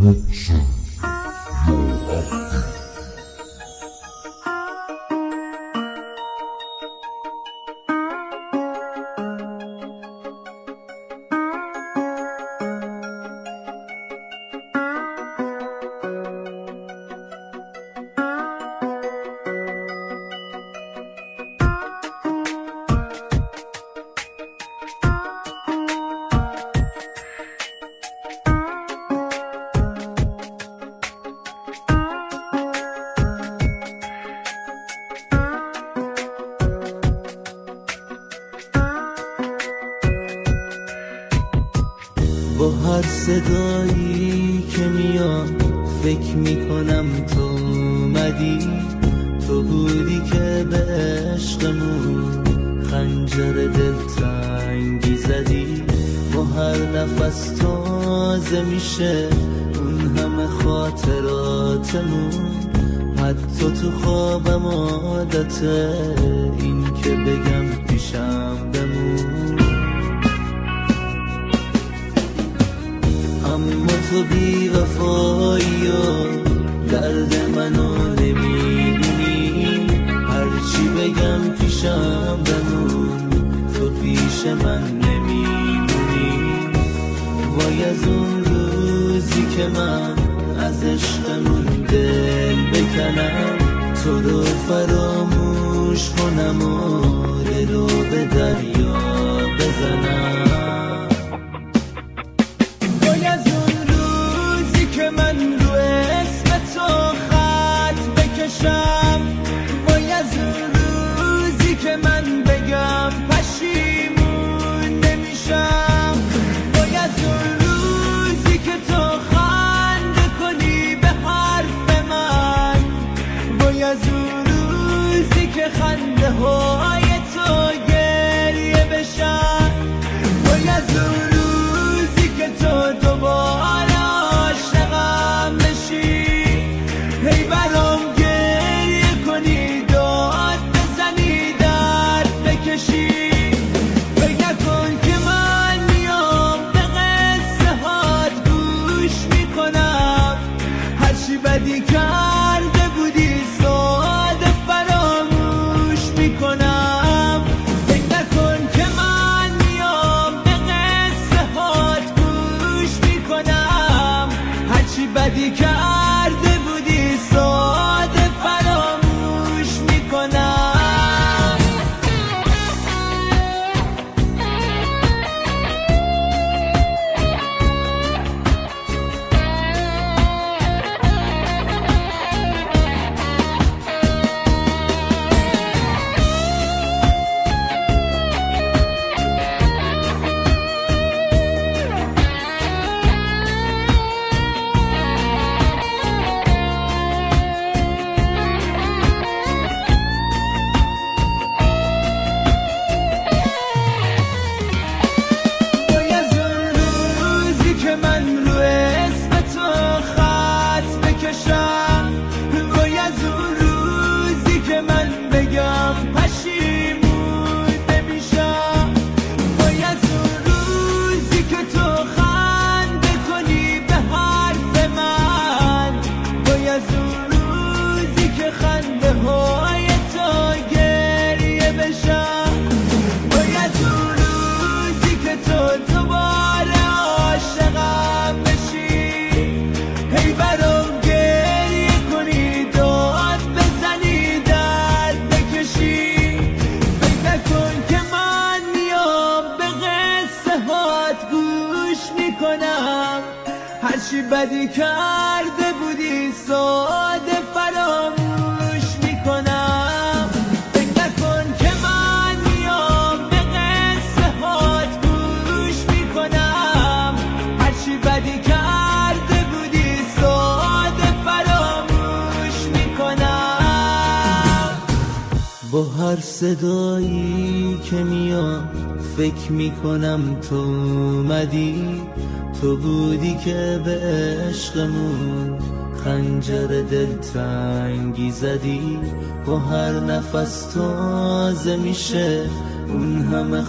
با هر صدایی که میاد فکر میکنم تو اومدی، تو بودی که به عشقمون خنجر دلتنگی زدی. با هر نفس تازه میشه اون همه خاطراتمون، حتی تو خوابم عادته این که بگم پیشم بمون. اما تو بی وفایی و درد منو نمیدونی، هرچی بگم پیشم بمون تو پیش من نمیمونی. وای از اون روزی که من از عشقمون دل بکنم، تو رو فراموش کنم و دلو به دریا بزنم. وای از اون روزی که من بگم پشیمون نمیشم، وای از اون روزی که تو خنده کنی به حرف من، وای از اون روزی که خنده های تو گریه بشن، وای از اون روزی که تو دوباره عاشقم بشی. هی برام بدی کرده بودی ساده فراموش میکنم. فکر نکن که من میام به قصه هات گوش میکنم، هرچی بدی کرده بودی ساده فراموش میکنم. وای از اون روزی که من بگم پشیمون نمیشم، وای از اون روزی که تو خنده کنی به حرف من، وای از اون روزی که خنده های تو گریه بشن، وای از اون روزی که تو دوباره عاشقم بشی. هی برام هرچی بدی کرده بودی ساده فراموش میکنم. فکر نکن که من میام به قصه هات گوش میکنم، هرچی بدی کرده بودی ساده فراموش میکنم. با هر صدایی که میاد فکر میکنم تو اومدی، تو بودی که به عشقمون خنجر دلتنگی زدی. با هر نفس تازه میشه اون همه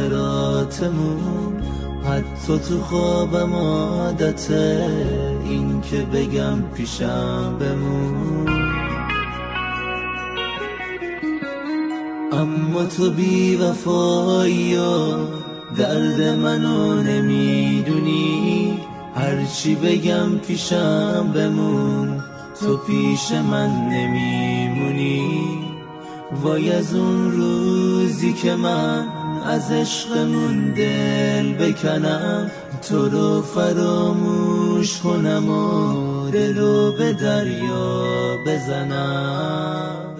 خاطراتمون، حتی تو خوابم عادته این که بگم پیشم بمون. اما تو بی وفایی و درد منو نمیدونی، هرچی بگم پیشم بمون تو پیش من نمیمونی. وای از اون روزی که من از عشقمون دل بکنم، تو رو فراموش کنم و دلو به دریا بزنم.